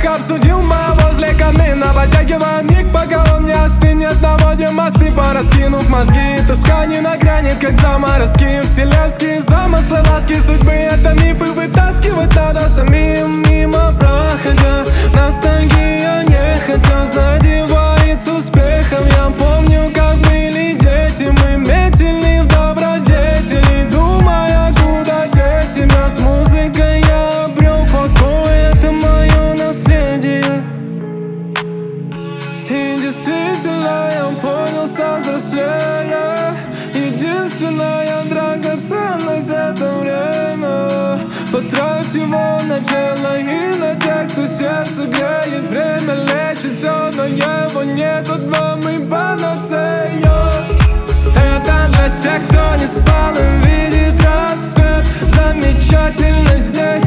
обсудил мы возле камина. Подтягивая миг, пока он не остынет. Наводим мосты, пораскинув мозги. Тоска не нагрянет, как заморозки. Вселенские замыслы, ласки судьбы — это мифы, вытаскивать надо самим. Мимо проходя, ностальгия нехотя задевает с успехом. Я помню, как были дети, мы метили в добродетели, думая, куда деть себя. С музыкой я обрел покой, это мое наследие. И действительно я понял, стал взрослее. Единственная драгоценность — это время. Потрать его на дело и на тех, кто сердце греет. Время лечит все, но его нет. Одно мы панацея. Это для тех, кто не спал и видит рассвет. Замечательно здесь